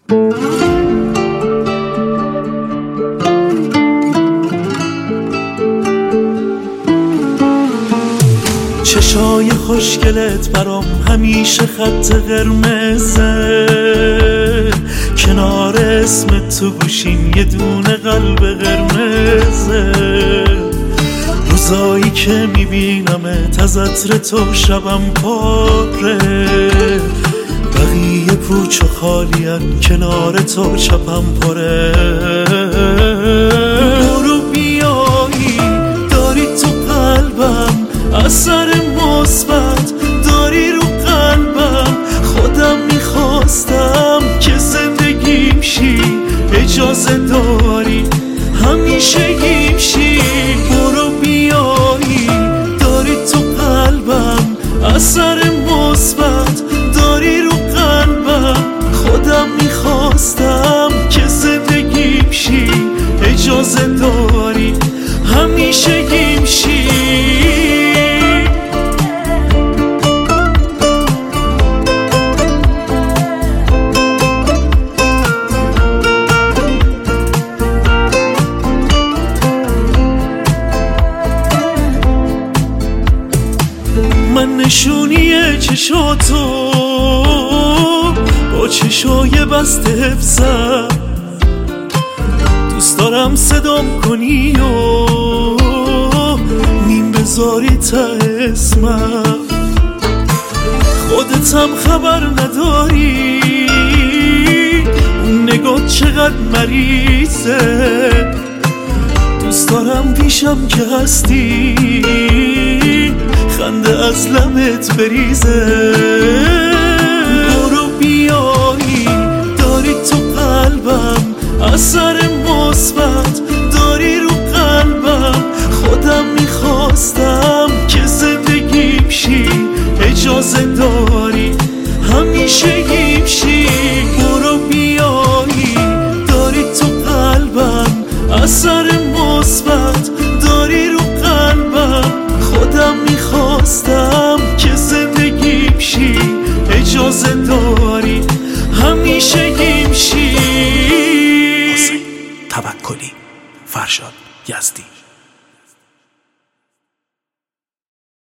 چشای خوشگلت برام همیشه خط قرمزه، کنار اسم تو گوشیم یه دونه قلب قرمزه. روزایی که میبینمت از عطر تو شبم پاره، بقیه پوچ و خالین کنار تو چپم پاره. برو بیایی داری تو قلبم اثر مثبت داری رو قلبم، خودم میخواستم که زندگیم شی، اجازه داری همیشه گیم شی. برو بیایی داری تو قلبم اثر مثبت داری رو قلبم، خودم میخواستم که زندگیم شی، اجازه داری همیشه گیم شی. من نشونی چشاتو با چشای بسته حفظم، دوست دارم صدام کنی و نیم بذاری تا اسمم. خودتم خبر نداری اون نگاه چقدر مریضه، دوست دارم پیشم که هستی خنده از لبت بریزه. برو بیایی داری تو قلبم اثر مثبت داری رو قلبم، خودم میخواستم که زندگیم شی، اجازه داری همیشه گیم شی. برو بیایی داری تو قلبم اثر مثبت داری رو قلبم، خودم میخواستم که زندگیم شی، اجازه داری همیشه گیم شی. توکلی، فرشاد یزدی.